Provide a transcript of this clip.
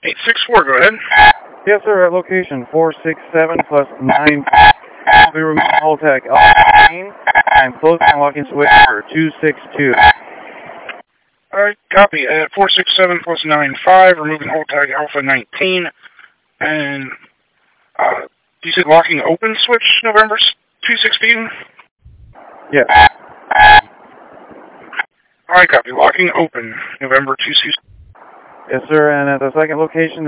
864, go ahead. Yes, sir, at location 467 plus 9. We remove hold tag Alpha 19. I'm closing and locking switch for 262. Alright, copy. At 467 plus 95, removing hold tag Alpha 19. And, you said locking open switch November 216? Yes. Alright, copy. Locking open November 216. Yes, sir, and at the second location,